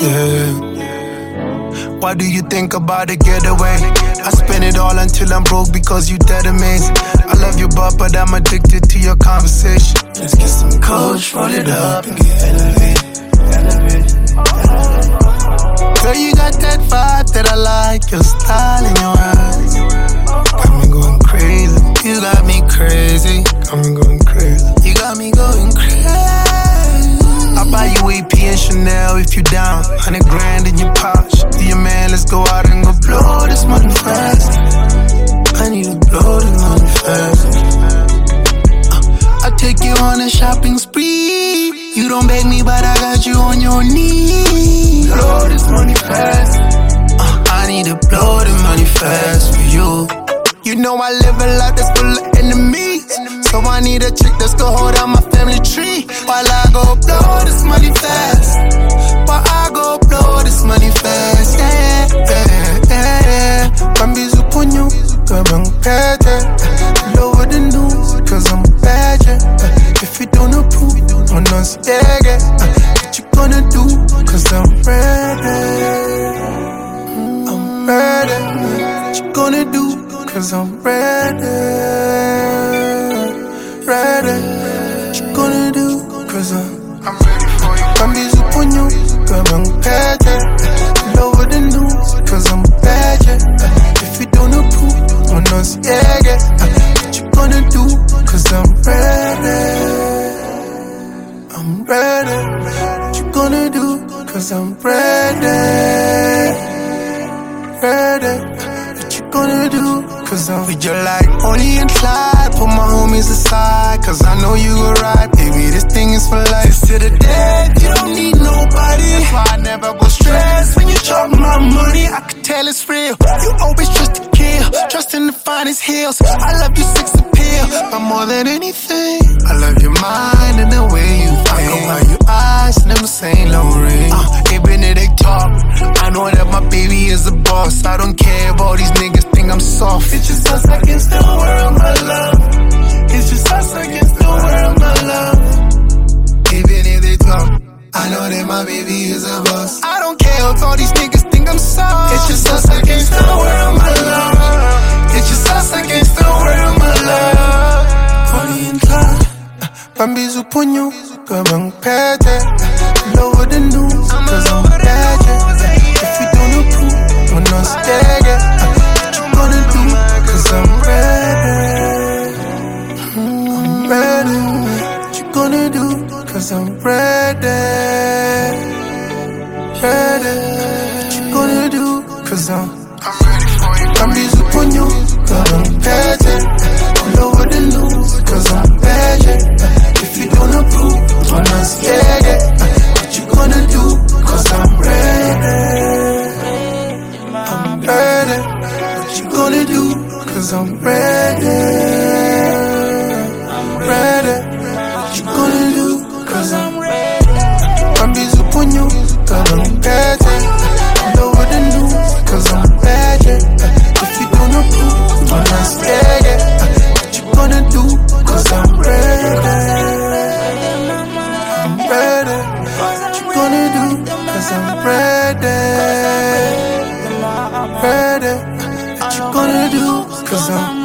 yeah. What do you think about the getaway? I spend it all until I'm broke because you dead amazing. I love you, but I'm addicted to your conversation. Let's get some coach, roll it up and get elevated. Girl, you got that vibe that I like, your style and your eyes. Got me going crazy, you got me crazy. Got me going crazy, you got me going crazy. I'll buy you AP and Chanel if you down. 100 grand in your pouch. Do your man, let's go out and go blow this money fast. I need to blow this money fast. I'll take you on a shopping spree. You don't beg me, but I got you on your knees. Blow this money fast. I need to blow the money fast for you. You know I live a life that's full of enemies, so I need a chick that's gonna hold down my family tree. While I go blow this money fast. While I go blow this money fast. Yeah, yeah, yeah. Bambizu punyu, kabang pete. Lower the news, cause I'm bad, yeah. If you don't approve, I'm not scared, yeah. What you gonna do, cause I'm ready. I'm ready. What you gonna do? Cause I'm ready, ready. What you gonna do? Cause I'm ready for you. Bambizu punyu, kabang pete. Lower the news, cause I'm bad, yeah. If you don't approve, I'm not scared, yeah. What you gonna do? Cause I'm ready, I'm ready. What you gonna do? Cause I'm ready, ready. Gonna do, cause I'm with your light. Only and Clyde, put my homies aside, cause I know you were right, baby, this thing is for life. To the dead, you don't need nobody. That's why I never go stress. When you talk my money, I can tell it's real. You always trust to kill, trust in the finest hills. I love your sex appeal, but more than anything, I love your mind and the way you think. I know how your eyes never say no ring. Even if they talk, I know that my baby is a boss. I don't care if all these niggas think I'm soft. It's just us against the world, my love. It's just us against the world, my love. Even if they talk, I know that my baby is a boss. I don't care if all these niggas think I'm soft. It's just us against the world, my love. It's just us against the world, my love. Bonnie and Clyde, Bambizu punyu, kabang pete. Lower the news, cause I'm bad, yeah. If you don't approve, I'm not scared, yeah. What you gonna do? Cause I'm ready, I'm ready. What you gonna do? Cause I'm ready, ready. What you gonna do? Cause I'm ready for you. Bambizu punyu, kabang pete. Lower the news, cause I'm bad, yeah. If you don't approve, I'm not scared, yeah. What you gonna do? Cause I'm ready, I'm ready. What you gonna do? Cause I'm ready, I'm ready. What you gonna do? Cause I'm ready. Bambizu punyu, kabang pete. Lower the news, cause I'm bad, yeah. If you don't approve, I'm not scared, yeah. What you gonna do? Cause I'm ready, I'm ready. What you gonna do? Cause I'm ready, ready. What you gonna do? Cause I'm